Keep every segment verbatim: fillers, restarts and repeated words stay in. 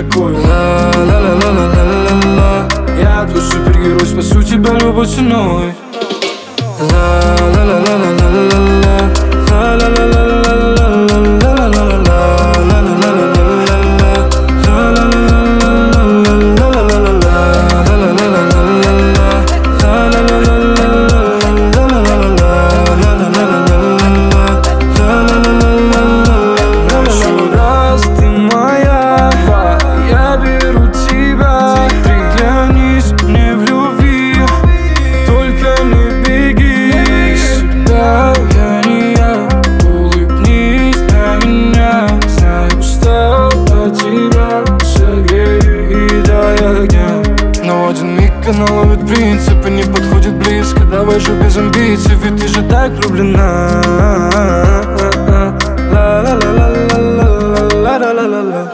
такой ла-ла-ла-ла-ла-ла-ла. Я твой супергерой, спасу тебя любой ценой. Ла-ла-ла-ла-ла-ла-ла-ла. Но один миг она ловит принципы, не подходит близко. Давай же без амбиций, ведь ты же так влюблена. Ла-ла-ла-ла-ла-ла-ла-ла-ла-ла.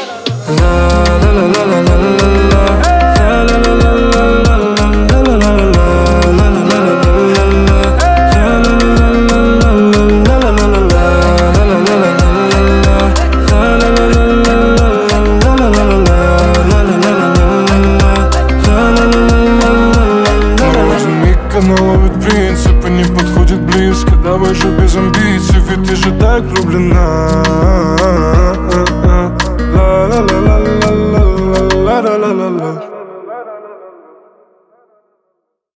Она ловит принципы, не подходит близко. Давай же без амбиций, ведь ты же так влюблена. Ла-ла-ла-ла-ла-ла-ла-ла-ла-ла-ла.